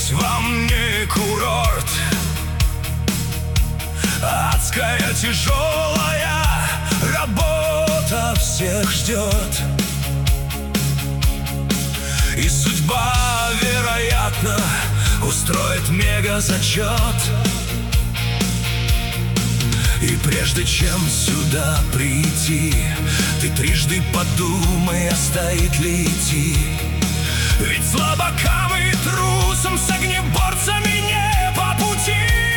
Жизнь во мне курорт, адская тяжелая работа всех ждет. И судьба, вероятно, устроит мега-зачет. И прежде чем сюда прийти, ты трижды подумай, а стоит ли идти. Ведь слабакам и трусам с огнеборцами не по пути.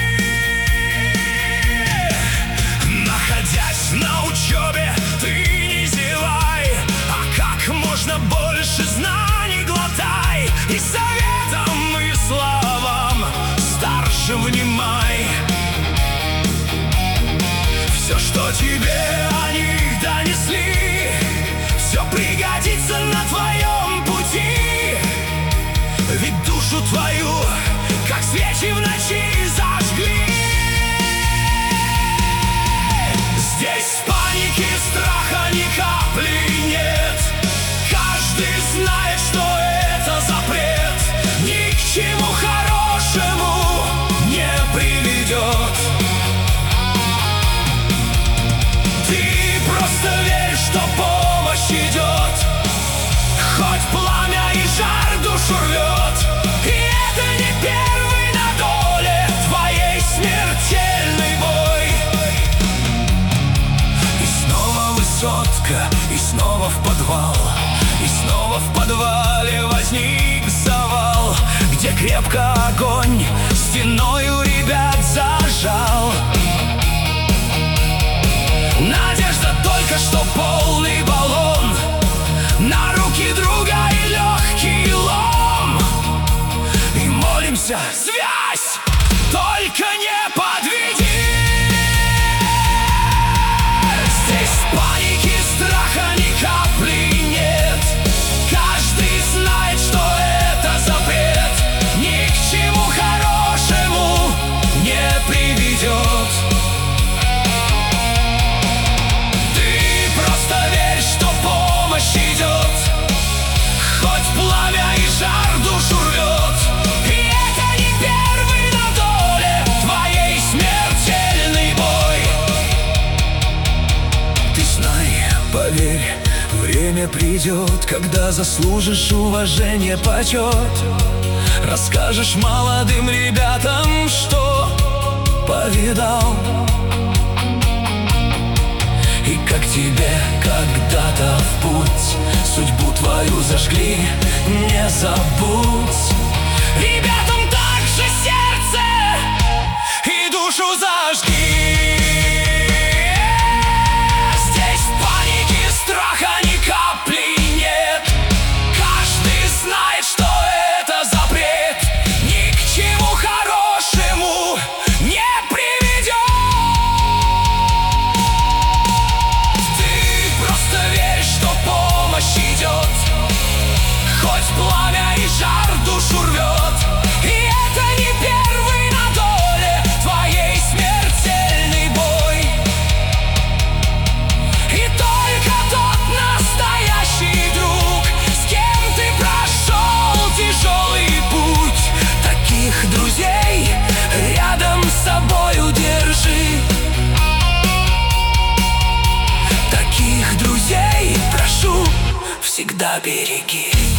Находясь на учебе, ты не зевай, а как можно больше знаний глотай. И советам, и словам старшим внимай. Все, что тебе они донесли, все пригодится на твоем пути. Ведь душу твою, как свечи в ночи, зажгли. Здесь паники, страха ни капли нет. Каждый знает, что это запрет. Ни к чему хорошему не приведет. Просто верь, что помощь идет, хоть пламя и жар душу рвет. И это не первый на доле твоей смертельный бой. И снова высотка, и снова в подвал, и снова в подвале возник завал, где крепко огонь стеною ребят зажал. Надежда только что полный баллон, на руки друга и легкий лом. И молимся, связь, только не подведи. Здесь паники, страха ни капли нет. Каждый знает, что это запрет. Ни к чему хорошему не приведет. Поверь, время придет, когда заслужишь уважение, почет. Расскажешь молодым ребятам, что повидал. И как тебе когда-то в путь судьбу твою зажгли, не забудь. Ребятам также сердце и душу зажги. Пламя и жар душу рвет. И это не первый на доле твоей смертельный бой. И только тот настоящий друг, с кем ты прошел тяжелый путь. Таких друзей рядом с собою держи. Таких друзей, прошу, всегда береги.